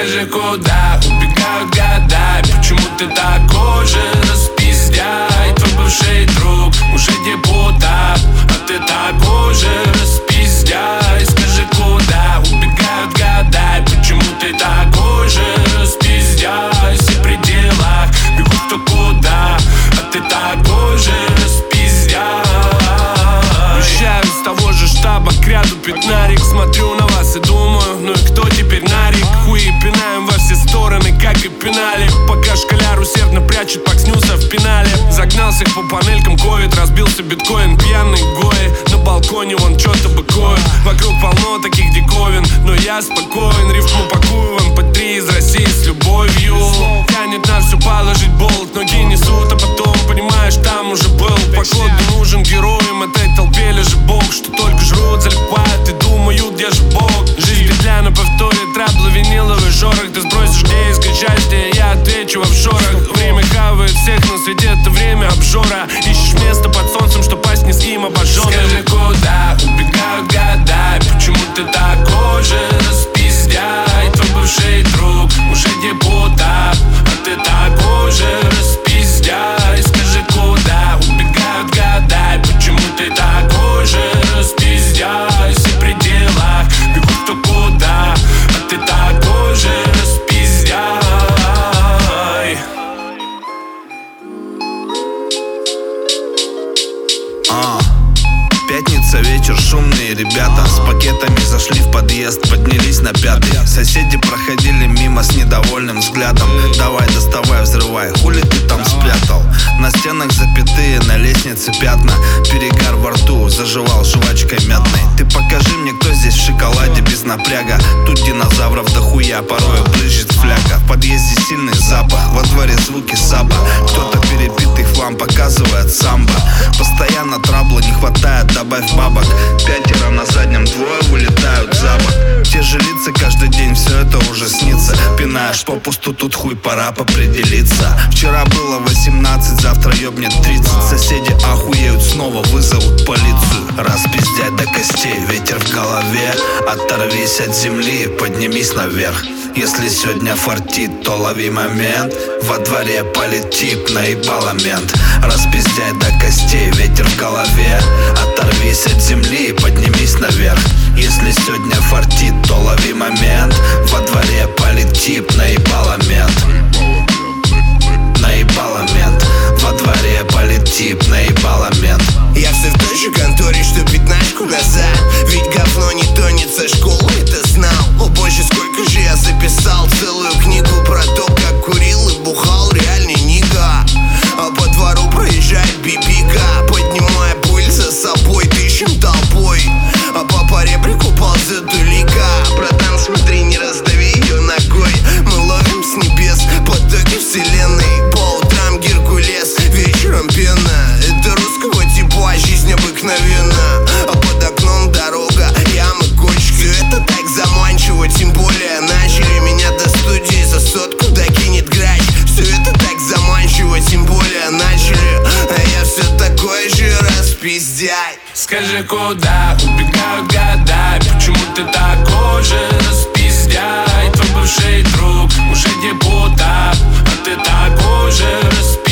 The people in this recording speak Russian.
Скажи, куда убегают года? Почему ты такой же распиздяй? Твой бывший друг уже депутат, а ты такой же распиздяй. Скажи, куда убегают года? Почему ты такой же распиздяй? Все при делах бегут кто куда, а ты такой же распиздяй. Уезжаю из того же штаба к ряду пятнарик. Смотрю на вас и думаю, ну и кто теперь нарик? Хуи пинаем во все стороны, как и пинали. Пока школяр усердно прячет пакснюса в пенале. Загнался их по панелькам ковид, разбился биткоин. Пьяный гои на балконе, вон чё-то быкует. Вокруг полно таких диковин, но я спокоен. Рифму пакую в MP3 из России с любовью. Тянет на все положить болт, ноги несут, а потом понимаешь, там уже был. Поход не нужен героям этой толпе, лежит бог, что только жрут, залипают и думают, где же Бог. Жизнь петля на повторе, траблы, виниловый шорох. Ты сбросишь, где искать счастье, я отвечу в офшорах. Время хавает всех на свете, это время обжора. Ищешь место под солнцем, что пасть не с ним обожжённым. Скажи, куда убегают года? Почему ты такой же распиздяй? Твой бывший друг уже депутат, а ты такой же распиздяй. Скажи, куда убегают года? Почему ты такой же распиздяй? Все при делах бегут кто куда, а ты такой же распиздяй. Пятница, вечер, шумные ребята с пакетами зашли в подъезд, поднялись на пятый. Соседи проходили мимо с недовольным взглядом. Давай, доставай, взрывай, хули ты там спрятал? На стенах запятые, на лестнице пятна. Перегар во рту, заживал жвачкой мятной. Ты покажи мне, кто здесь в шоколаде без напряга. Тут динозавров дохуя, порой брызжет фляга. В подъезде сильный запах, во дворе звуки саба. Кто-то перебитый хлам показывает самбо. Постоянно трабла, не хватает, добавь бабок. Пятеро на заднем, двое вылетают за бок. Те же лица каждый день, все это уже снится. Пинаешь попусту, тут хуй, пора определиться. Вчера было 18, завтра ёбнет 30. Соседи охуеют, снова вызовут полицию. Распиздять до костей, ветер в голове. Оторвись от земли, поднимись наверх. Если сегодня фартит, то лови момент. Во дворе полетит, наебало мент. Распиздяй до костей, ветер в голове. Оторвись от земли, поднимись наверх. Если сегодня фартит, то лови момент. Во дворе полетит, наебало мент. Наебало мент. Во дворе полетит, наебало мент. Я все в той же конторе, что пятнашку назад. Ведь говно не тонет со школы, это знал. О боже, сколько же я записал целую книгу про то, как курил и бухал реальный нига. А по двору проезжает бибика, поднимая пыль за собой, тыщем толпой. А папа реплику ползет улика. Братан, смотри, не раздави ее ногой. Мы ловим с небес потоки вселенной. По утрам Геркулес, вечером пена. Это русского типа, жизнь обыкновенна. А под окном дорога, ямы, кочки. Все это так заманчиво, тем более начали. Меня до студии за сотку докинет грач. Все это так заманчиво, тем более начали. А я все такой же распиздяй. Скажи, куда убегают года? Почему ты такой же распиздяй? Твой бывший друг уже депутат, а ты такой же распиздяй.